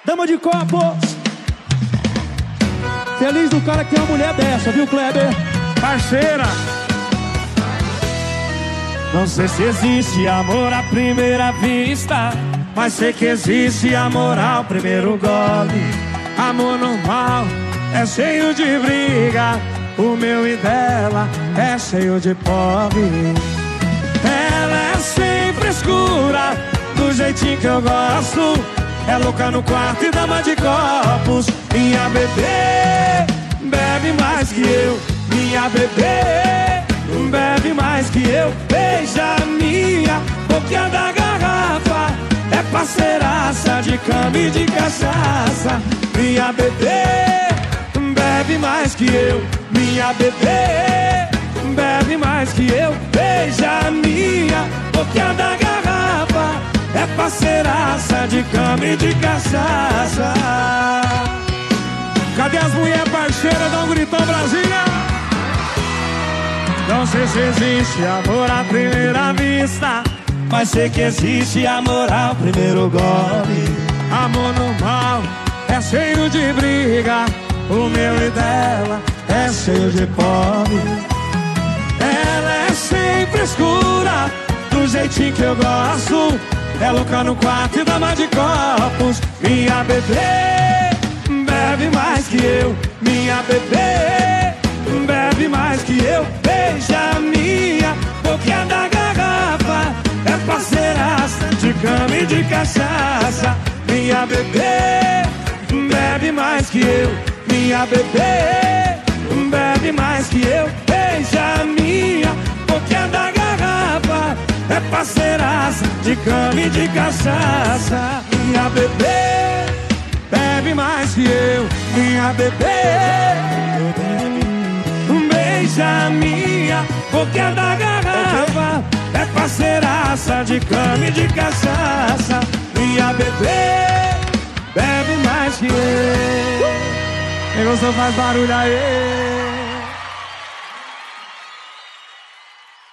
Dama de copo. Feliz do cara que tem uma mulher dessa, viu, Kleber? Parceira. Não sei se existe amor à primeira vista, mas sei que existe amor ao primeiro gole. Amor normal é cheio de briga, o meu e dela é cheio de pobre. Ela é sempre escura, do jeitinho que eu gosto. É louca no quarto e dama de copos. Minha bebê bebe mais que eu. Minha bebê bebe mais que eu. Beija minha boquinha da garrafa. É parceiraça de cama e de cachaça. Minha bebê bebe mais que eu. Minha bebê bebe mais que eu. Beija minha boquinha da garrafa. É parceiraça de cama e de cachaça. Cadê as mulheres parceiras? Dá um gritão, Brasília. Não sei se existe amor à primeira vista, mas sei que existe amor ao primeiro gole. Amor normal é cheio de briga, o meu e dela é cheio de pobre. Ela é sempre escura, do jeitinho que eu gosto. É louca no quarto e dama de copos. Minha bebê bebe mais que eu. Minha bebê bebe mais que eu. Beija minha boquinha da garrafa. É parceiraça de cama e de cachaça. Minha bebê bebe mais que eu. Minha bebê bebe mais que eu. Beija minha boquinha da garrafa. É parceiraça de cama e de cachaça. Minha bebê bebe mais que eu. Minha bebê beija minha boquinha da garrafa. É parceiraça de cama e de cachaça. Minha bebê bebe mais que eu. Quem gostou faz barulho aí.